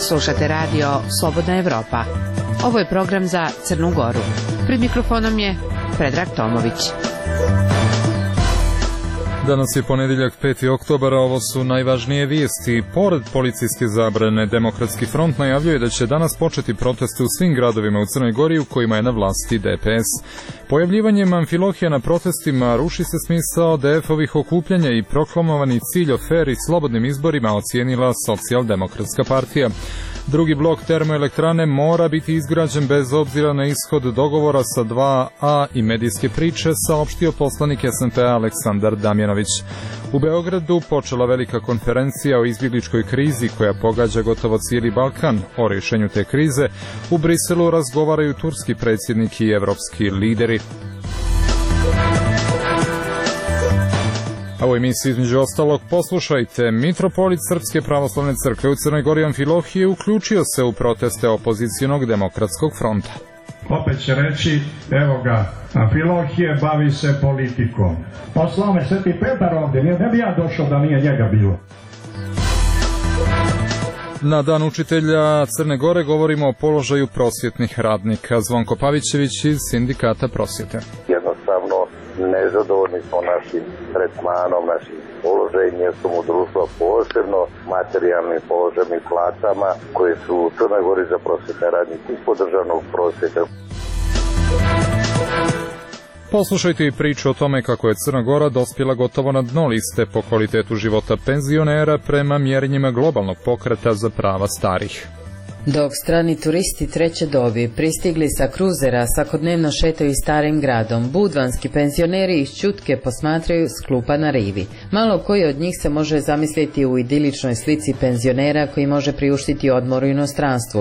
Slušate radio Slobodna Evropa. Ovo je program za Crnu Goru. Pred mikrofonom je Predrag Tomović. Danas je ponedjeljak 5. oktobara, ovo su najvažnije vijesti. Pored policijske zabrane, Demokratski front najavljuje da će danas početi proteste u svim gradovima u Crnoj Gori u kojima je na vlasti DPS. Pojavljivanjem Amfilohija na protestima ruši se smisao DF-ovih okupljanja i proklamovani cilj o fer i slobodnim izborima ocijenila Socijaldemokratska partija. Drugi blok termoelektrane mora biti izgrađen bez obzira na ishod dogovora sa 2A i medijske priče, saopštio poslanik SNP Aleksandar Damjanović. U Beogradu počela velika konferencija o izbjegličkoj krizi koja pogađa gotovo cijeli Balkan. O rješenju te krize u Briselu razgovaraju turski predsjednik i evropski lideri. A u emisiji između ostalog poslušajte, mitropolit Srpske pravoslavne crkve u Crnoj Gori Amfilohije uključio se u proteste opozicionog Demokratskog fronta. Opet će reći, evo ga, Amfilohije bavi se politikom. Poslao me Sveti Petar ovdje, ne bi ja došao da nije njega bilo. Na Dan učitelja Crne Gore govorimo o položaju prosvjetnih radnika. Zvonko Pavićević iz Sindikata prosvjete. Jednostavno nezadovoljni smo našim tretmanom, našim položajem, mjestom u društvu, posebno materijalnim položajem i platama koje su u Crnoj Gori za prosvjetne radnike ispod državnog prosvjeta. Poslušajte i priču o tome kako je Crna Gora dospjela gotovo na dno liste po kvalitetu života penzionera prema mjerenjima globalnog pokreta za prava starih. Dok strani turisti treće dobi pristigli sa kruzera svakodnevno šetaju starim gradom, budvanski penzioneri iz Ćutke posmatraju s klupa na rivi. Malo koji od njih se može zamisliti u idiličnoj slici penzionera koji može priuštiti odmor u inostranstvu.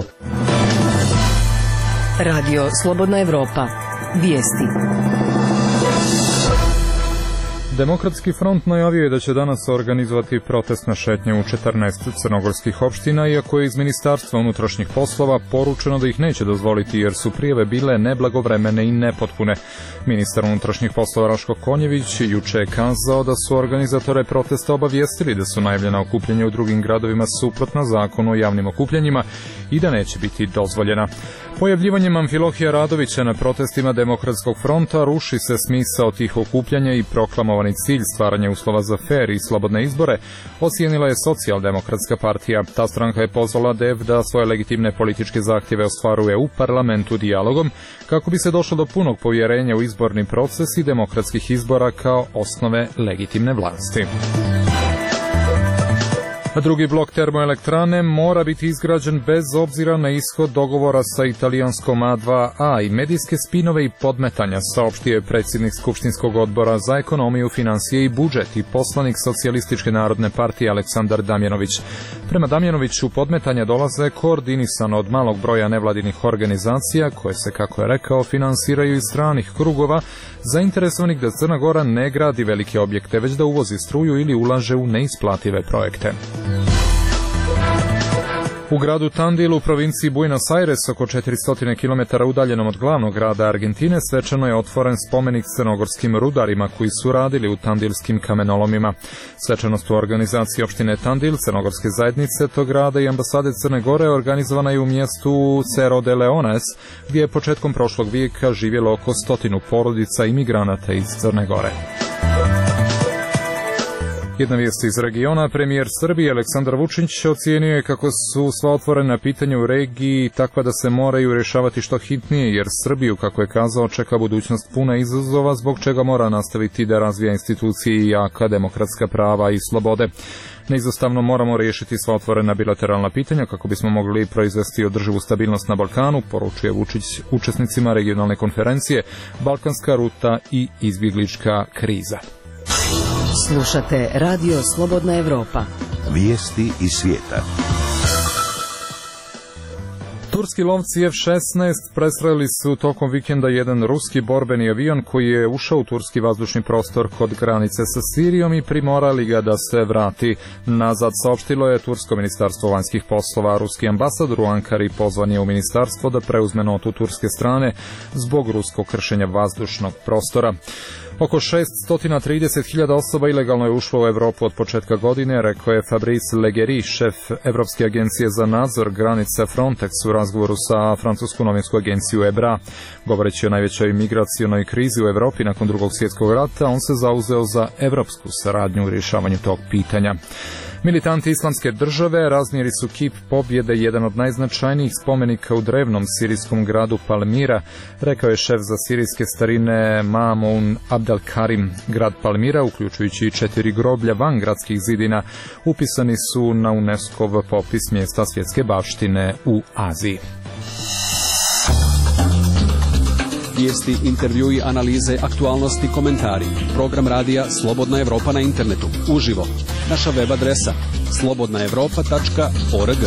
Radio Slobodna Evropa. Vijesti. Demokratski front najavio je da će danas organizovati protestne šetnje u 14 crnogorskih opština, iako je iz Ministarstva unutrašnjih poslova poručeno da ih neće dozvoliti jer su prijave bile neblagovremene i nepotpune. Ministar unutrašnjih poslova Raško Konjević juče je kazao da su organizatore protesta obavijestili da su najavljena okupljanja u drugim gradovima suprotna zakonu o javnim okupljanjima i da neće biti dozvoljena. Pojavljivanjem Amfilohija Radovića na protestima Demokratskog fronta ruši se smisao tih okupljanja i proklamovani cilj stvaranja uslova za fer i slobodne izbore ocijenila je Socijaldemokratska partija. Ta stranka je pozvala DF da svoje legitimne političke zahtjeve ostvaruje u parlamentu dijalogom kako bi se došlo do punog povjerenja u izborni proces i demokratskih izbora kao osnove legitimne vlasti. Drugi blok termoelektrane mora biti izgrađen bez obzira na ishod dogovora sa italijanskom A2A i medijske spinove i podmetanja, saopštio je predsjednik Skupštinskog odbora za ekonomiju, financije i budžet i poslanik Socijalističke narodne partije Aleksandar Damjanović. Prema Damjanoviću podmetanja dolaze koordinisano od malog broja nevladinih organizacija koje se, kako je rekao, finansiraju iz stranih krugova zainteresovanih da Crna Gora ne gradi velike objekte, već da uvozi struju ili ulaže u neisplative projekte. U gradu Tandil u provinciji Buenos Aires, oko 400 km udaljenom od glavnog grada Argentine, svečano je otvoren spomenik crnogorskim rudarima koji su radili u tandilskim kamenolomima. Svečanost u organizaciji opštine Tandil, crnogorske zajednice tog grada i ambasade Crne Gore organizovana je u mjestu Cerro de Leones, gdje je početkom prošlog vijeka živjelo oko 100 porodica imigranata iz Crne Gore. Jedna vijest iz regiona, premijer Srbije Aleksandar Vučić ocijenio je kako su sva otvorena pitanja u regiji takva da se moraju rješavati što hitnije, jer Srbiju, kako je kazao, čeka budućnost puna izazova zbog čega mora nastaviti da razvija institucije i jaka demokratska prava i slobode. Neizostavno moramo riješiti sva otvorena bilateralna pitanja kako bismo mogli proizvesti održivu stabilnost na Balkanu, poručuje Vučić učesnicima regionalne konferencije Balkanska ruta i izbjeglička kriza. Slušate Radio Slobodna Evropa. Vijesti iz svijeta. Turski lovci F-16 prestrelili su tokom vikenda jedan ruski borbeni avion koji je ušao u turski vazdušni prostor kod granice sa Sirijom i primorali ga da se vrati nazad, saopštilo je Tursko ministarstvo vanjskih poslova. Ruski ambasador u Ankari pozvan je u ministarstvo da preuzme notu turske strane zbog ruskog kršenja vazdušnog prostora. Oko 630.000 osoba ilegalno je ušlo u Europu od početka godine, rekao je Fabrice Leggeri, šef Evropske agencije za nadzor granica Frontex u razgovoru sa francusku novinsku agenciju EBRA. Govoreći o najvećoj migracionoj krizi u Europi nakon Drugog svjetskog rata, on se zauzeo za evropsku saradnju u rješavanju tog pitanja. Militanti Islamske države raznijeli su kip pobjede, jedan od najznačajnijih spomenika u drevnom sirijskom gradu Palmira, rekao je šef za sirijske starine Mamoun Abdelkarim. Grad Palmira, uključujući i 4 groblja van gradskih zidina, upisani su na UNESCO-ov popis mjesta svjetske baštine u Aziji. Vijesti, intervjui, analize, aktualnosti, komentari. Program radija Slobodna Evropa na internetu. Uživo. Naša web adresa slobodnaevropa.org.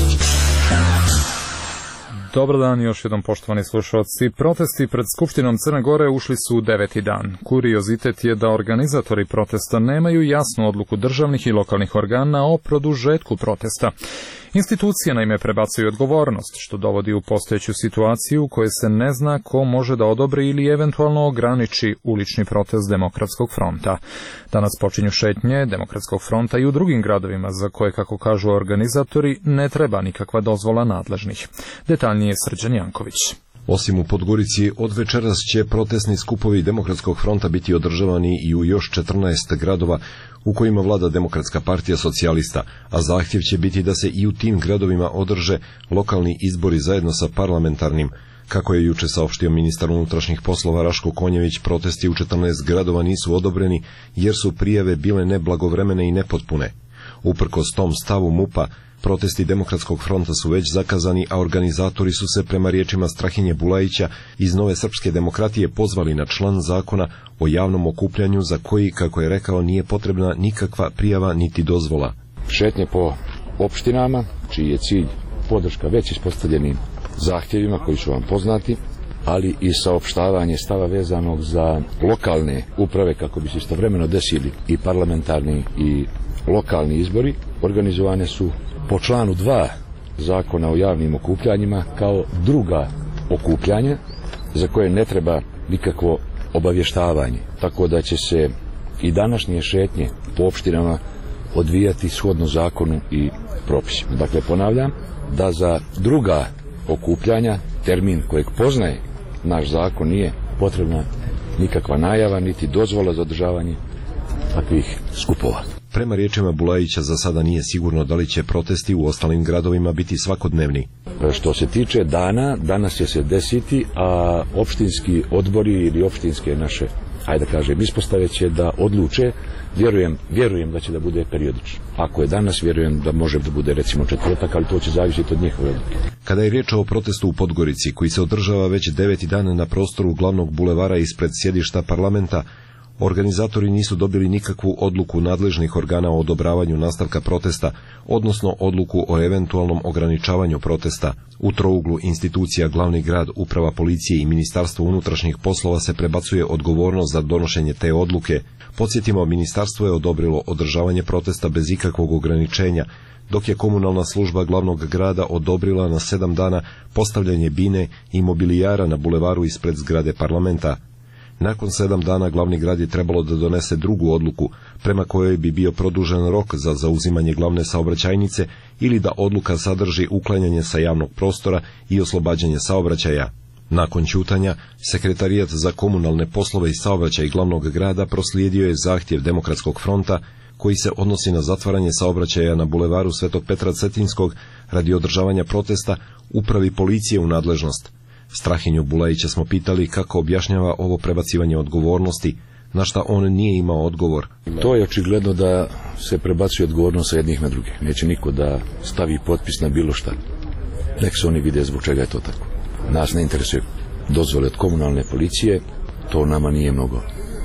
Dobar dan, još jednom poštovani slušalci. Protesti pred Skupštinom Crne Gore ušli su u 9. dan. Kuriozitet je da organizatori protesta nemaju jasnu odluku državnih i lokalnih organa o produžetku protesta. Institucije naime prebacuju odgovornost, što dovodi u postojeću situaciju u kojoj se ne zna ko može da odobri ili eventualno ograniči ulični protest Demokratskog fronta. Danas počinju šetnje Demokratskog fronta i u drugim gradovima za koje, kako kažu organizatori, ne treba nikakva dozvola nadležnih. Detaljnije Srđan Janković. Osim u Podgorici, od večeras će protestni skupovi Demokratskog fronta biti održavani i u još 14 gradova u kojima vlada Demokratska partija socijalista, a zahtjev će biti da se i u tim gradovima održe lokalni izbori zajedno sa parlamentarnim. Kako je juče saopštio ministar unutrašnjih poslova Raško Konjević, protesti u 14 gradova nisu odobreni jer su prijave bile neblagovremene i nepotpune. Uprkos tom stavu MUP-a, protesti Demokratskog fronta su već zakazani, a organizatori su se prema riječima Strahinje Bulajića iz Nove srpske demokratije pozvali na član zakona o javnom okupljanju za koji, kako je rekao, nije potrebna nikakva prijava niti dozvola. Šetnje po opštinama, čiji je cilj podrška već ispostavljenim zahtjevima koji su vam poznati, ali i saopštavanje stava vezanog za lokalne uprave kako bi se istovremeno desili i parlamentarni i lokalni izbori, organizovane su po članu 2 zakona o javnim okupljanjima kao druga okupljanja za koje ne treba nikakvo obavještavanje. Tako da će se i današnje šetnje po opštinama odvijati shodno zakonu i propisima. Dakle, ponavljam da za druga okupljanja, termin kojeg poznaje naš zakon, nije potrebna nikakva najava niti dozvola za održavanje takvih skupova. Prema riječima Bulajića, za sada nije sigurno da li će protesti u ostalim gradovima biti svakodnevni. Što se tiče dana, danas će se desiti, a opštinski odbori ili opštinske naše, ajde da kažem, ispostave će da odluče. Vjerujem da će da bude periodično. Ako je danas, vjerujem da može da bude recimo četvrtak, ali to će zavisiti od njihove odluke. Kada je riječ o protestu u Podgorici, koji se održava već 9. dan na prostoru glavnog bulevara ispred sjedišta parlamenta, organizatori nisu dobili nikakvu odluku nadležnih organa o odobravanju nastavka protesta, odnosno odluku o eventualnom ograničavanju protesta. U trouglu institucija Glavni grad, Uprava policije i Ministarstvo unutrašnjih poslova se prebacuje odgovornost za donošenje te odluke. Podsjetimo, ministarstvo je odobrilo održavanje protesta bez ikakvog ograničenja, dok je komunalna služba Glavnog grada odobrila na 7 dana postavljanje bine i mobilijara na bulevaru ispred zgrade parlamenta. Nakon 7 dana Glavni grad je trebalo da donese drugu odluku, prema kojoj bi bio produžen rok za zauzimanje glavne saobraćajnice ili da odluka sadrži uklanjanje sa javnog prostora i oslobađanje saobraćaja. Nakon ćutanja, Sekretarijat za komunalne poslove i saobraćaj Glavnog grada proslijedio je zahtjev Demokratskog fronta koji se odnosi na zatvaranje saobraćaja na bulevaru Svetog Petra Cetinskog radi održavanja protesta Upravi policije u nadležnost. Strahinju Bulajića smo pitali kako objašnjava ovo prebacivanje odgovornosti, na šta on nije imao odgovor. To je očigledno da se prebacuje odgovornost sa jednih na druge. Neće niko da stavi potpis na bilo šta. Nek se oni vide zbog čega je to tako. Nas ne interesuje dozvole od komunalne policije, to nama nije mnogo.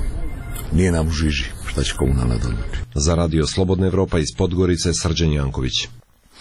Nije nam u žiži šta će komunalna da odluči. Za radio Slobodna Evropa iz Podgorice, Srđan Janković.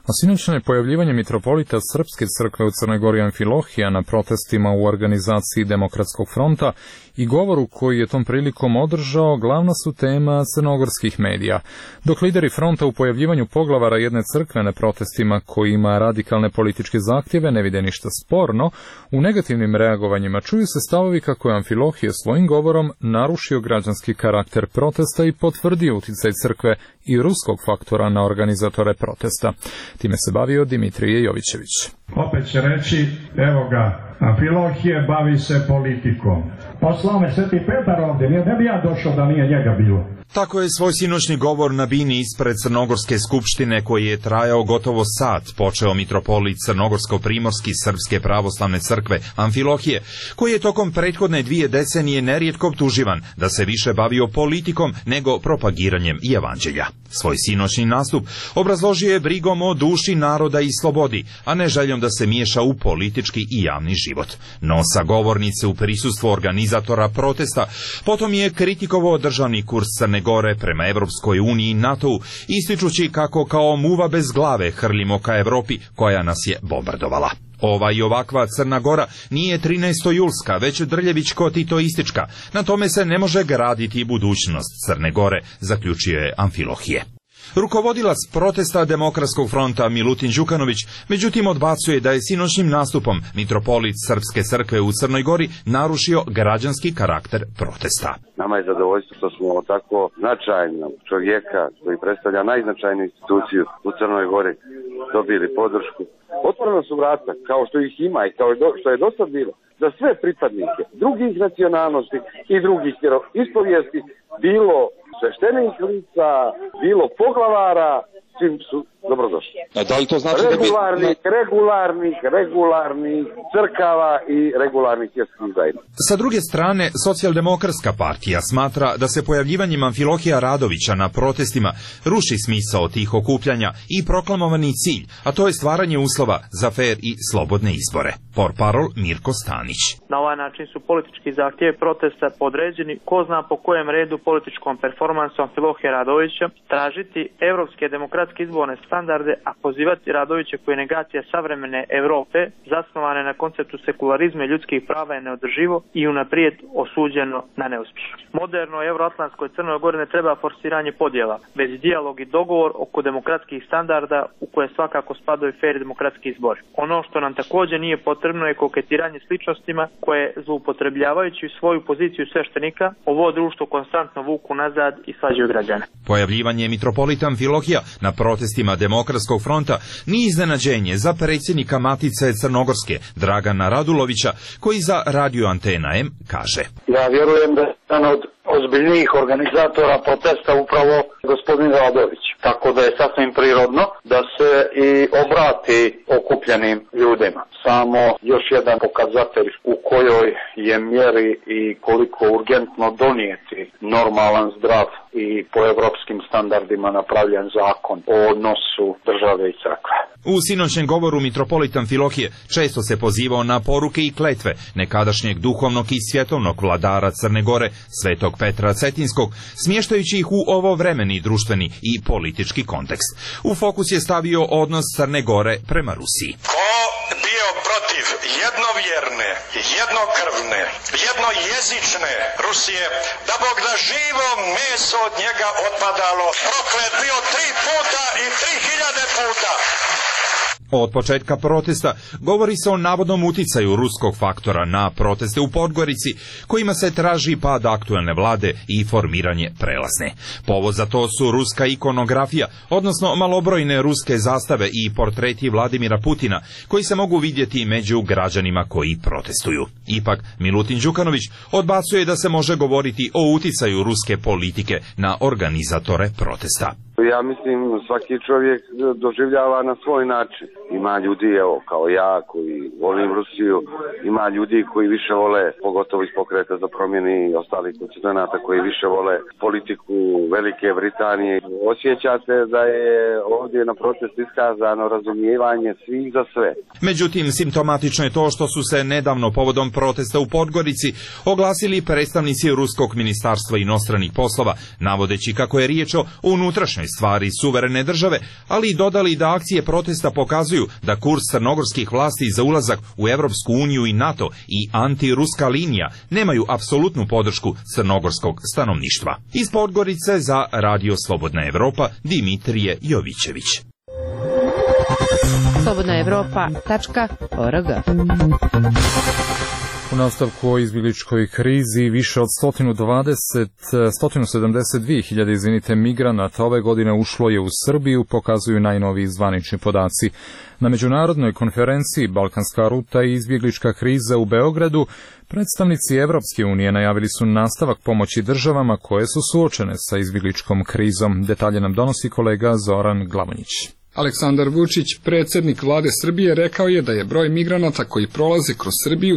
A sinoćno je pojavljivanje mitropolita Srpske crkve u Crnoj Gori Amfilohija na protestima u organizaciji Demokratskog fronta i govoru koji je tom prilikom održao glavna su tema crnogorskih medija. Dok lideri fronta u pojavljivanju poglavara jedne crkve na protestima koji ima radikalne političke zahtjeve ne vide ništa sporno, u negativnim reagovanjima čuju se stavovi kako je Amfilohije svojim govorom narušio građanski karakter protesta i potvrdio uticaj crkve i ruskog faktora na organizatore protesta. Time se bavio Dimitrije Jovićević. Opet će reći, evo ga, Amfilohije bavi se politikom. Poslao me Sveti Petar ovdje, ne bi ja došao da nije njega bilo. Tako je svoj sinoćni govor na bini ispred Crnogorske skupštine, koji je trajao gotovo sat, počeo mitropolit Crnogorsko-primorski Srpske pravoslavne crkve Amfilohije, koji je tokom prethodne 2 decenije nerijetko optuživan da se više bavio politikom nego propagiranjem i evanđelja. Svoj sinoćni nastup obrazložio je brigom o duši naroda i slobodi, a ne željom da se miješa u politički i javni život. No sa govornice u prisustvu organizatora protesta potom je kritikovao državni kurs Crne Gore prema Evropskoj uniji i NATO-u, ističući kako kao muva bez glave hrlimo ka Evropi koja nas je bombardovala. Ova i ovakva Crna Gora nije 13. već drljevičko-titoistička. Na tome se ne može graditi budućnost Crne Gore, zaključio je Amfilohije. Rukovodilac protesta Demokratskog fronta Milutin Đukanović međutim odbacuje da je sinoćnim nastupom mitropolit Srpske crkve u Crnoj Gori narušio građanski karakter protesta. Nama je zadovoljstvo što smo tako značajnog čovjeka koji predstavlja najznačajniju instituciju u Crnoj Gori dobili podršku. Otvorena su vrata, kao što ih ima i kao što je dosad bilo, za sve pripadnike drugih nacionalnosti i drugih ispovijesti, bilo sveštenih lica, bilo poglavara, svim su dobrodošli. Da li to znači regularnih crkava i regularnih vjerskih zajednica. Sa druge strane, Socijaldemokratska partija smatra da se pojavljivanjem Amfilohija Radovića na protestima ruši smisao tih okupljanja i proklamovani cilj, a to je stvaranje uslova za fer i slobodne izbore. Portparol Mirko Stanić. Na ovaj način su politički zahtjevi protesta podređeni ko zna po kojem redu političkom performansu Amfilohija Radovića, tražiti evropske demokratske izborne standarde, a pozivati Radovića koji je negacija savremene Europe, zasnovane na konceptu sekularizma i ljudskih prava, je neodrživo i unaprijed osuđeno na neuspjeh. Moderno euroatlantskoj Crnoj Gori ne treba forsiranje podjela, već dijalog i dogovor oko demokratskih standarda u koje svakako spadaju fer demokratski izbori. Ono što nam također nije potrebno je koketiranje s ličnostima koje, zloupotrebljavajući svoju poziciju sveštenika, ovo društvo konstantno vuku nazad i svađaju građane. Pojavljivanje mitropolita Amfilohija na protestima Demokratskog fronta nije iznenađenje za predsjednika Matice Crnogorske Dragana Radulovića, koji za Radio Antena M kaže: Ja vjerujem da je jedan od ozbiljnijih organizatora protesta upravo gospodin Radović, tako da je sasvim prirodno da se i obrati okupljenim ljudima. Samo još jedan pokazatelj u kojoj je mjeri i koliko urgentno donijeti normalan, zdrav i po evropskim standardima napravljen zakon o odnosu države i crkve. U sinoćnjem govoru mitropolit Amfilohije često se pozivao na poruke i kletve nekadašnjeg duhovnog i svjetovnog vladara Crne Gore, Svetog Petra Cetinskog, smještajući ih u ovovremeni društveni i politički kontekst. U fokus je stavio odnos Crne Gore prema Rusiji. Ko bio protiv jednovjerne, jednokrvne, jednojezične Rusije, da Bog da živo meso od njega otpadalo, proklet bio 3 puta i 3000 puta. Od početka protesta govori se o navodnom uticaju ruskog faktora na proteste u Podgorici, kojima se traži pad aktuelne vlade i formiranje prelazne. Povod za to su ruska ikonografija, odnosno malobrojne ruske zastave i portreti Vladimira Putina, koji se mogu vidjeti među građanima koji protestuju. Ipak, Milutin Đukanović odbacuje da se može govoriti o uticaju ruske politike na organizatore protesta. Ja mislim svaki čovjek doživljava na svoj način. Ima ljudi, evo, kao ja koji volim Rusiju, ima ljudi koji više vole, pogotovo iz Pokreta za promjene i ostalih konstituenata koji više vole politiku Velike Britanije. Osjećate da je ovdje na protestu iskazano razumijevanje svih za sve. Međutim, simptomatično je to što su se nedavno povodom protesta u Podgorici oglasili predstavnici Ruskog ministarstva inostranih poslova, navodeći kako je riječ o unutrašnjoj stvari suverene države, ali i dodali da akcije protesta pokazuju da kurs crnogorskih vlasti za ulazak u Evropsku uniju i NATO i antiruska linija nemaju apsolutnu podršku crnogorskog stanovništva. Iz Podgorice za Radio Slobodna Evropa, Dimitrije Jovićević. slobodnaevropa.org. U nastavku o izbjegličkoj krizi više od 172.000 migranata ove godine ušlo je u Srbiju, pokazuju najnoviji zvanični podaci. Na međunarodnoj konferenciji Balkanska ruta i izbjeglička kriza u Beogradu predstavnici Evropske unije najavili su nastavak pomoći državama koje su suočene sa izbjegličkom krizom. Detalje nam donosi kolega Zoran Glavonjić. Aleksandar Vučić, predsjednik vlade Srbije, rekao je da je broj migranata koji prolaze kroz Srbiju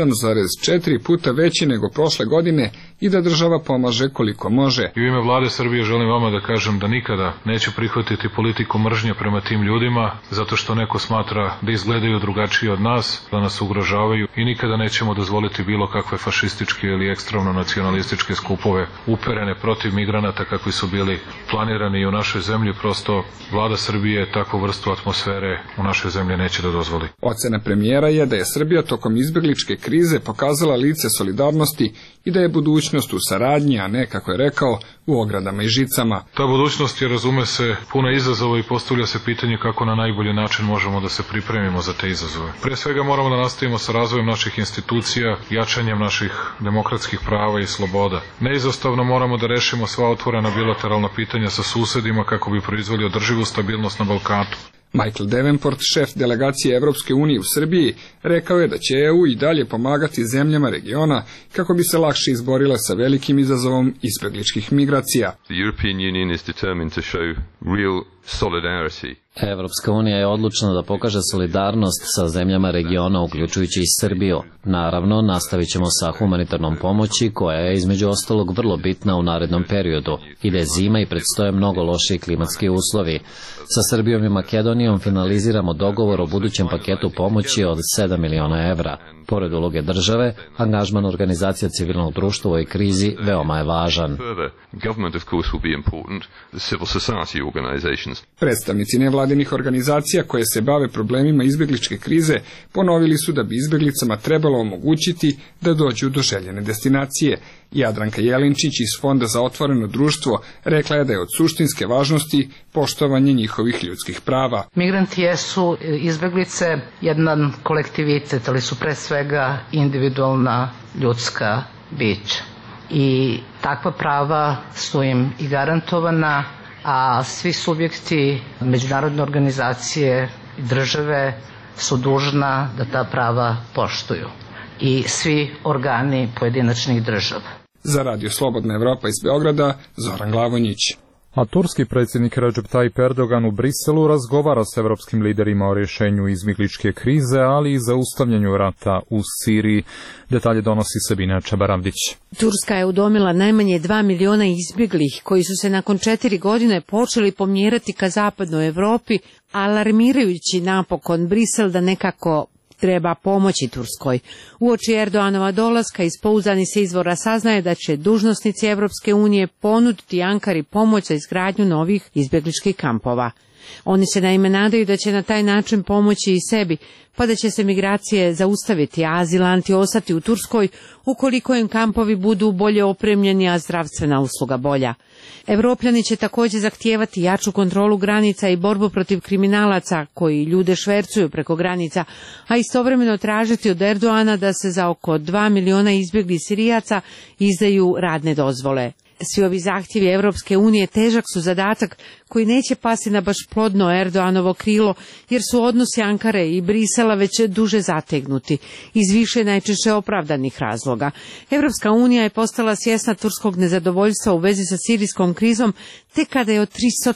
7,4 puta veći nego prošle godine i da država pomaže koliko može. I u ime vlade Srbije želim vama da kažem da nikada neću prihvatiti politiku mržnje prema tim ljudima, zato što neko smatra da izgledaju drugačije od nas, da nas ugrožavaju i nikada nećemo dozvoliti bilo kakve fašističke ili ekstremno nacionalističke skupove uperene protiv migranata kakvi su bili planirani i u našoj zemlji. Prosto vlada Srbije takvu vrstu atmosfere u našoj zemlji neće da dozvoli. Ocena premijera je da je Srbija tokom izbjegličke krize pokazala lice solidarnosti i da je budućnost u saradnji, a ne, kako je rekao, u ogradama i žicama. Ta budućnost je, razume se, puna izazova i postavlja se pitanje kako na najbolji način možemo da se pripremimo za te izazove. Pre svega moramo da nastavimo sa razvojem naših institucija, jačanjem naših demokratskih prava i sloboda. Neizostavno moramo da rešimo sva otvorena bilateralna pitanja sa susedima kako bi proizveli održivu stabilnost na Balkanu. Michael Davenport, šef delegacije Evropske unije u Srbiji, rekao je da će EU i dalje pomagati zemljama regiona kako bi se lakše izborile sa velikim izazovom izbjegličkih migracija. The European Union is determined to show real solidarity. Evropska unija je odlučna da pokaže solidarnost sa zemljama regiona, uključujući i Srbiju. Naravno, nastavit ćemo sa humanitarnom pomoći, koja je između ostalog vrlo bitna u narednom periodu. Ide zima i predstoje mnogo lošiji klimatski uslovi. Sa Srbijom i Makedonijom finaliziramo dogovor o budućem paketu pomoći od 7 miliona evra. Pored uloge države, angažman organizacija civilnog društva u ovoj krizi veoma je važan. Predstavnici nevladinih organizacija koje se bave problemima izbjegličke krize ponovili su da bi izbjeglicama trebalo omogućiti da dođu do željene destinacije. Jadranka Jelinčić iz Fonda za otvoreno društvo rekla je da je od suštinske važnosti poštovanje njihovih ljudskih prava. Migranti jesu izbjeglice jedan kolektivitet, ali su pre svega individualna ljudska bića. I takva prava su im i garantovana, a svi subjekti međunarodne organizacije i države su dužna da ta prava poštuju. I svi organi pojedinačnih država. Za Radio Slobodna Evropa iz Beograda, Zoran Glavonjić. A turski predsjednik Recep Tayyip Erdogan u Briselu razgovara s evropskim liderima o rješenju izbjegličke krize, ali i zaustavljanju rata u Siriji. Detalje donosi Sabina Čabaravdić. Turska je udomila najmanje 2 miliona izbjeglih koji su se nakon 4 godine počeli pomjerati ka zapadnoj Evropi, alarmirajući napokon Brisel da nekako treba pomoći Turskoj. Uoči Erdoganova dolaska iz pouzdanih se izvora saznaje da će dužnosnici Evropske unije ponuditi Ankari pomoć za izgradnju novih izbjegličkih kampova. Oni se naime nadaju da će na taj način pomoći i sebi, pa da će se migracije zaustaviti, a azilanti ostati u Turskoj ukoliko im kampovi budu bolje opremljeni, a zdravstvena usluga bolja. Evropljani će također zahtijevati jaču kontrolu granica i borbu protiv kriminalaca koji ljude švercuju preko granica, a istovremeno tražiti od Erdogana da se za oko 2 miliona izbjeglih Sirijaca izdaju radne dozvole. Svi ovi zahtjevi Evropske unije težak su zadatak koji neće pasti na baš plodno Erdoganovo krilo, jer su odnosi Ankare i Brisela već duže zategnuti, iz više najčešće opravdanih razloga. Evropska unija je postala svjesna turskog nezadovoljstva u vezi sa sirijskom krizom, tek kada je od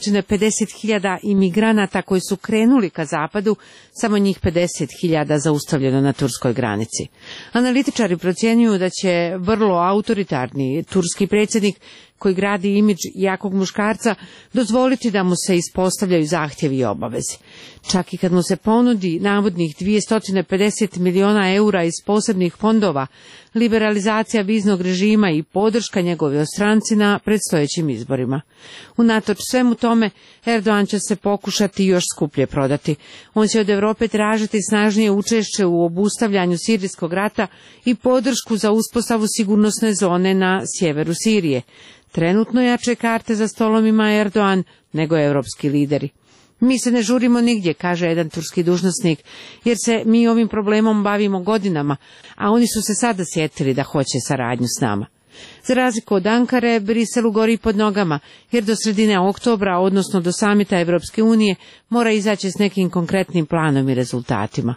350.000 imigranata koji su krenuli ka zapadu, samo njih 50.000 zaustavljeno na turskoj granici. Analitičari procjenjuju da će vrlo autoritarni turski predsjednik, koji gradi imidž jakog muškarca, dozvoliti da mu se ispostavljaju zahtjevi i obavezi. Čak i kad mu se ponudi navodnih 250 miliona eura iz posebnih fondova, liberalizacija viznog režima i podrška njegove stranci na predstojećim izborima. Unatoč svemu tome, Erdogan će se pokušati još skuplje prodati. On će od Europe tražiti snažnije učešće u obustavljanju sirijskog rata i podršku za uspostavu sigurnosne zone na sjeveru Sirije. Trenutno jače karte za stolom ima Erdogan nego evropski lideri. Mi se ne žurimo nigdje, kaže jedan turski dužnosnik, jer se mi ovim problemom bavimo godinama, a oni su se sada sjetili da hoće saradnju s nama. Za razliku od Ankare, Briselu gori pod nogama, jer do sredine oktobra, odnosno do samita Evropske unije, mora izaći s nekim konkretnim planom i rezultatima.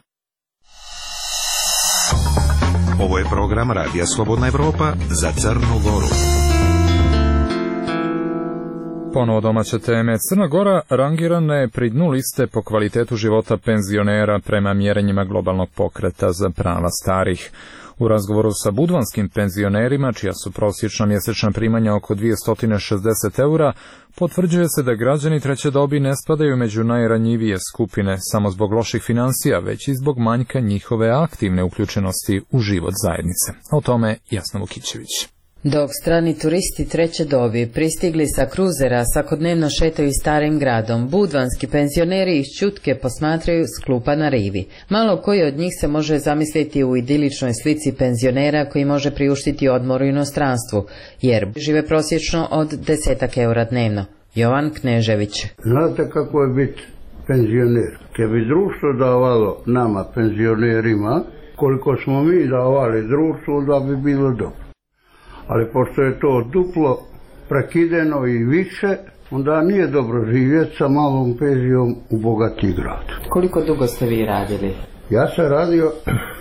Ovo je program Radija Slobodna Evropa za Crnu Goru. Ponovo domaće teme. Crna Gora rangirana je pri dnu liste po kvalitetu života penzionera prema mjerenjima globalnog pokreta za prava starih. U razgovoru sa budvanskim penzionerima, čija su prosječna mjesečna primanja oko 260 eura, potvrđuje se da građani treće dobi ne spadaju među najranjivije skupine samo zbog loših financija, već i zbog manjka njihove aktivne uključenosti u život zajednice. O tome Jasna Vukićević. Dok strani turisti treće dobi pristigli sa kruzera svakodnevno šetaju starim gradom, budvanski penzioneri iz Čutke posmatraju s klupa na rivi. Malo koji od njih se može zamisliti u idiličnoj slici penzionera koji može priuštiti odmor u inostranstvu, jer žive prosječno od 10 eura dnevno. Jovan Knežević. Znate kako je biti penzioner? Kad bi društvo davalo nama penzionerima, koliko smo mi davali društvu, da bi bilo dobro. Ali pošto je to duplo prekideno i više, onda nije dobro živjeti sa malom penzijom u bogati grad. Koliko dugo ste vi radili? Ja sam radio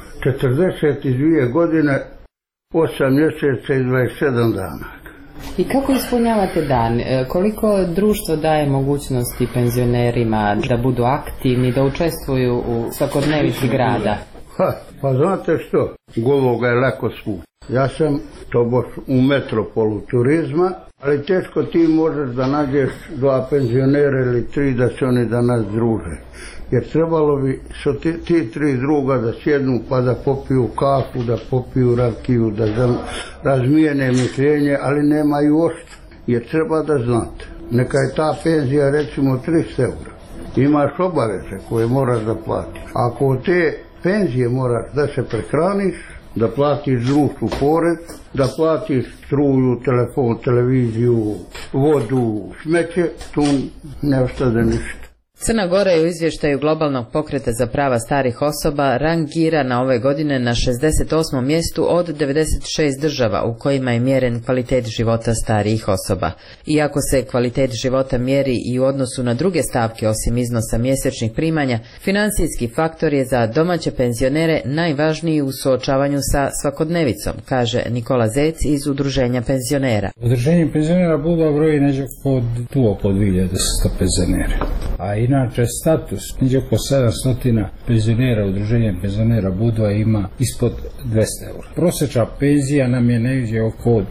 42 godine, 8 mjeseca i 27 dana. I kako ispunjavate dan? Koliko društvo daje mogućnosti penzionerima da budu aktivni, da učestvuju u svakodnevici grada? Pa znate što? Gologa je lako svući. Ja sam tobož u metropolu turizma, ali teško ti možeš da nađeš 2 penzionera ili 3 da se oni danas druže. Jer trebalo bi ti 3 druga da sjednu pa da popiju kafu, da popiju rakiju, da razmijene mišljenje, ali nemaju ošta. Jer treba da znate, neka je ta penzija recimo 300 eura. Imaš obaveze koje moraš da platiš. Ako od te penzije moraš da se prehraniš, da platiš društvu porez, da platiš struju, telefon, televiziju, vodu, smeće, tu ne ostade ništa. Crna Gora je u izvještaju globalnog pokreta za prava starih osoba rangirana ove godine na 68. mjestu od 96 država u kojima je mjeren kvalitet života starijih osoba. Iako se kvalitet života mjeri i u odnosu na druge stavke osim iznosa mjesečnih primanja, financijski faktor je za domaće penzionere najvažniji u suočavanju sa svakodnevicom, kaže Nikola Zec iz Udruženja penzionera. Udruženje penzionera Budva broji neđe oko 2000 penzionera. A inače status, neđe oko 700 penzionera, Udruženje penzionera Budva ima ispod 200 eura. Prosječna penzija nam je negdje oko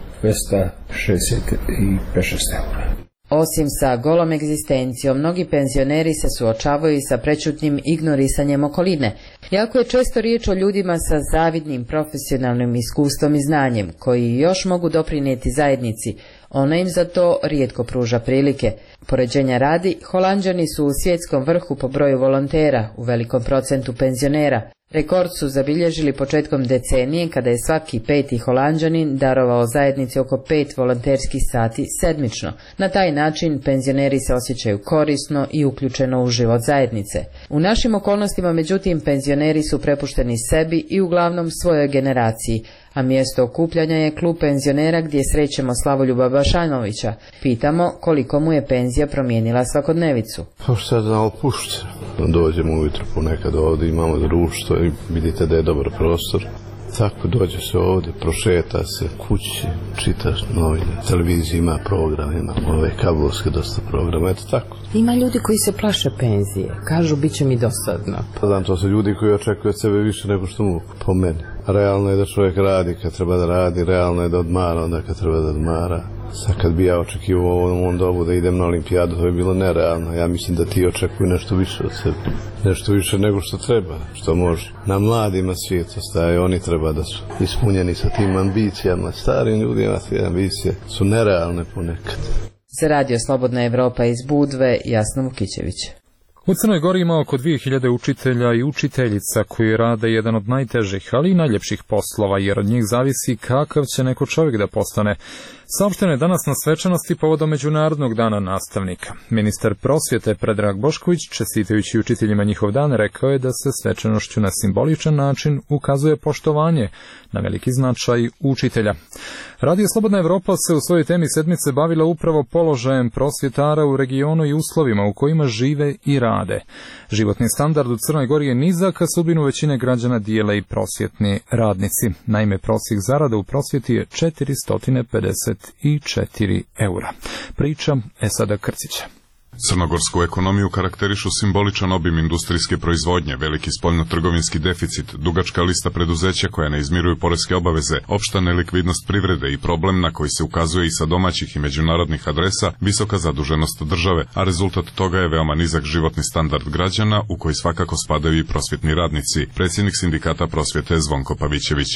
265-6 eura. Osim sa golom egzistencijom, mnogi penzioneri se suočavaju i sa prečutnim ignorisanjem okoline. Jako je često riječ o ljudima sa zavidnim profesionalnim iskustvom i znanjem, koji još mogu doprinijeti zajednici. Ona im za to rijetko pruža prilike. Poređenja radi, Holanđani su u svjetskom vrhu po broju volontera, u velikom procentu penzionera. Rekord su zabilježili početkom decenije kada je svaki 5. Holanđanin darovao zajednici oko 5 volonterskih sati sedmično. Na taj način penzioneri se osjećaju korisno i uključeno u život zajednice. U našim okolnostima, međutim, penzioneri su prepušteni sebi i uglavnom svojoj generaciji, a mjesto okupljanja je klub penzionera gdje srećemo Slavoljuba Bašanovića. Pitamo koliko mu je penzija promijenila svakodnevicu. Pa šta da opušten. Dođemo ujutro ponekad ovdje, imamo društvo i vidite da je dobar prostor. Tako dođe se ovdje, prošeta se kući, čitaš novine, televizija ima program, ima ove kablovske dosta programa, eto tako. Ima ljudi koji se plaše penzije, kažu bit će mi dosadno. Pa znam, to su ljudi koji očekuju od sebe više nego što mogu, po meni. Realno je da čovjek radi kad treba da radi, realno je da odmara onda kad treba da odmara. Sad kad bi ja očekivao u ovom dobu da idem na olimpijadu, to bi bilo nerealno. Ja mislim da ti očekuju nešto više od sebe. Nešto više nego što treba, što može. Na mladima svijet ostaje, oni treba da su ispunjeni sa tim ambicijama. Starim ljudima te ambicije su nerealne ponekad. Za Radio Slobodna Evropa iz Budve, Jasna Vukićević. U Crnoj Gori ima oko 2000 učitelja i učiteljica koji rade jedan od najtežih, ali i najljepših poslova, jer od njih zavisi kakav će neko čovjek da postane. Saopšteno je danas na svečanosti povodom Međunarodnog dana nastavnika. Ministar prosvjete Predrag Bošković, čestitajući učiteljima njihov dan, rekao je da se svečanošću na simboličan način ukazuje poštovanje na veliki značaj učitelja. Radio Slobodna Evropa se u svojoj temi sedmice bavila upravo položajem prosvjetara u regionu i uslovima u kojima žive i rade. Životni standard u Crnoj Gori je nizak, a sudbinu većine građana dijele i prosvjetni radnici. Naime, prosjek zarada u prosvjeti je 454 eura. Priča Esada Krcića. Crnogorsku ekonomiju karakterišu simboličan obim industrijske proizvodnje, veliki spoljno-trgovinski deficit, dugačka lista preduzeća koja ne izmiruju poreske obaveze, opšta nelikvidnost privrede i problem na koji se ukazuje i sa domaćih i međunarodnih adresa, visoka zaduženost države, a rezultat toga je veoma nizak životni standard građana u koji svakako spadaju i prosvjetni radnici. Predsjednik sindikata prosvjete Zvonko Pavićević.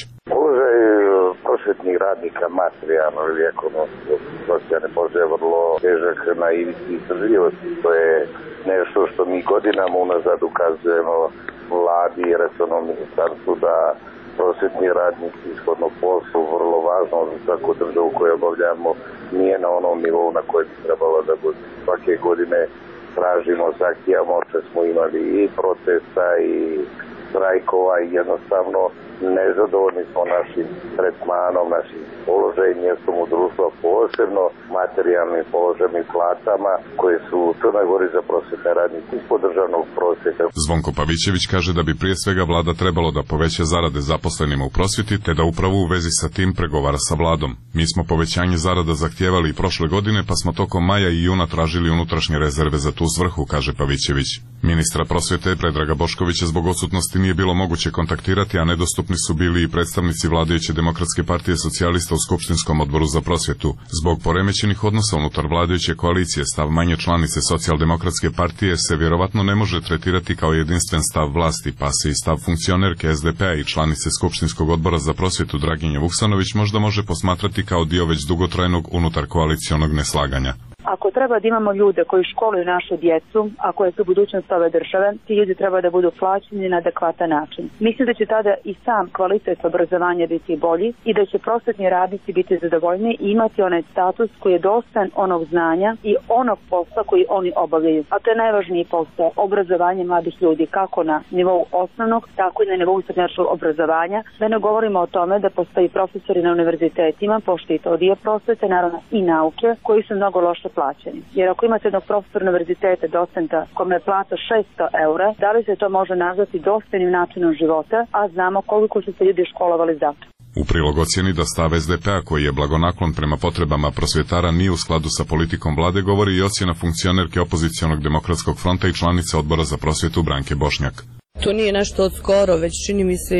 Prosvjetnih radnika materijalno ili ekonomsko socijalne položaje vrlo težak na ivici izdržljivosti. To je nešto što mi godinama unazad ukazujemo vladi i resornom ministarstvu da prosvjetni radnici shodno poslu vrlo važno za svaku državu koju obavljamo nije na onom nivou na kojem bi trebalo da bude. Svake godine tražimo s akcijama, što smo imali i protesta i strajkova i jednostavno nezadovoljni smo našim tretmanom, našim položajem, mjestom u društvu, posebno materijalnim položajem i platama koje su u Crnoj Gori za prosvjetne radnike ispod državnog prosjeka. Zvonko Pavićević kaže da bi prije svega vlada trebalo da poveća zarade zaposlenima u prosvjeti, te da upravo u vezi sa tim pregovara sa vladom. Mi smo povećanje zarada zahtijevali i prošle godine, pa smo tokom maja i juna tražili unutrašnje rezerve za tu svrhu, kaže Pavićević. Ministra prosvjete Predraga Boškovića zbog odsutnosti nije bilo moguće kontaktirati, a nedostupni su bili i predstavnici vladajuće Demokratske partije socijalista u Skupštinskom odboru za prosvjetu. Zbog poremećenih odnosa unutar vladajuće koalicije, stav manje članice Socijaldemokratske partije se vjerovatno ne može tretirati kao jedinstven stav vlasti, pa se i stav funkcionerke SDP-a i članice Skupštinskog odbora za prosvjetu Draginje Vuksanović možda može posmatrati kao dio već dugotrajnog unutar koalicionog neslaganja. Ako treba da imamo ljude koji školuju našu djecu, a koje su budućnost ove države, ti ljudi treba da budu plaćeni na adekvatan način. Mislim da će tada i sam kvalitet obrazovanja biti bolji i da će prosvetni radnici biti zadovoljni i imati onaj status koji je dostan onog znanja i onog posla koji oni obavljaju. A to je najvažniji posao, obrazovanje mladih ljudi, kako na nivou osnovnog, tako i na nivou srednjoškolskog obrazovanja. Da ne govorimo o tome da postoji profesori na univerzitetima, pošto i to dio prosvete, naravno i nauke, koji su mnogo loše plaćeni. Jer ako imate jednog profesora univerziteta, docenta, kome je plata 600 eura, da li se to može nazvati dostojnim načinom života, a znamo koliko su se ljudi školovali za to. U prilog ocjeni da stav SDP-a koji je blagonaklon prema potrebama prosvjetara nije u skladu sa politikom vlade govori i ocjena funkcionerke opozicionog demokratskog fronta i članice odbora za prosvjetu Branke Bošnjak. To nije nešto od skoro, već čini mi se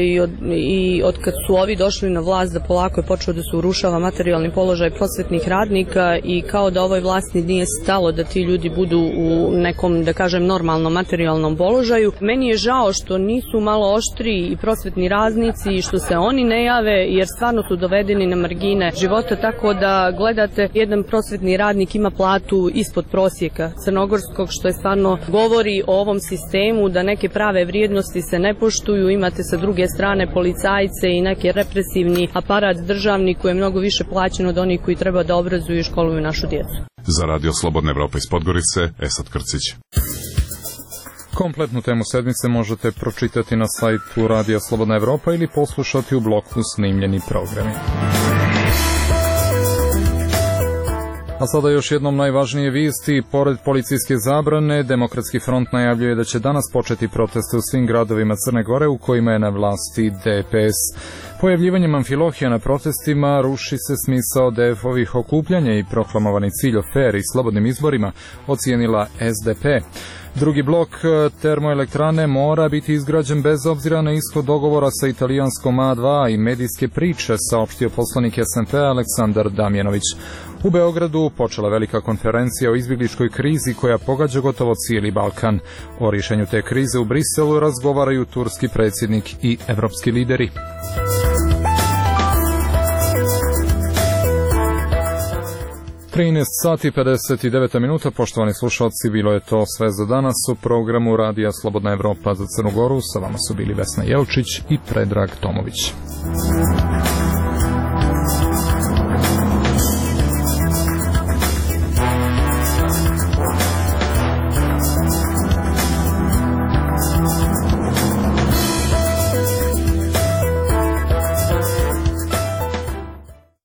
i od kad su ovi došli na vlast da polako je počeo da se urušava materijalni položaj prosvetnih radnika i kao da ovoj vlasti nije stalo da ti ljudi budu u nekom, da kažem, normalnom materijalnom položaju. Meni je žao što nisu malo oštri i prosvetni radnici i što se oni ne jave, jer stvarno su dovedeni na margine života, tako da gledate jedan prosvetni radnik ima platu ispod prosjeka crnogorskog, što je stvarno govori o ovom sistemu da neke prave vrijednosti se ne poštuju, imate sa druge strane policajce i neki represivni aparat državni koji je mnogo više plaćen od onih koji treba da obrazuju i školuju našu djecu. Za Radio Slobodna Evropa iz Podgorice, Esad Krcić. Kompletnu temu sedmice možete pročitati na sajtu Radio Slobodna Evropa ili poslušati u bloku snimljeni programi. A sada još jednom najvažnije vijesti. Pored policijske zabrane, Demokratski front najavljuje da će danas početi proteste u svim gradovima Crne Gore u kojima je na vlasti DPS. Pojavljivanjem Amfilohija na protestima ruši se smisao DF-ovih okupljanja i proklamovani cilj o fer i slobodnim izborima, ocijenila SDP. Drugi blok termoelektrane mora biti izgrađen bez obzira na ishod dogovora sa italijanskom A2 i medijske priče, saopštio poslanik SNP Aleksandar Damjanović. U Beogradu počela velika konferencija o izbjegličkoj krizi koja pogađa gotovo cijeli Balkan. O rješenju te krize u Briselu razgovaraju turski predsjednik i evropski lideri. sati 59 minuta, poštovani slušalci, bilo je to sve za danas u programu Radija Slobodna Evropa za Crnu Goru. Sa vama su bili Vesna Jelčić i Predrag Tomović.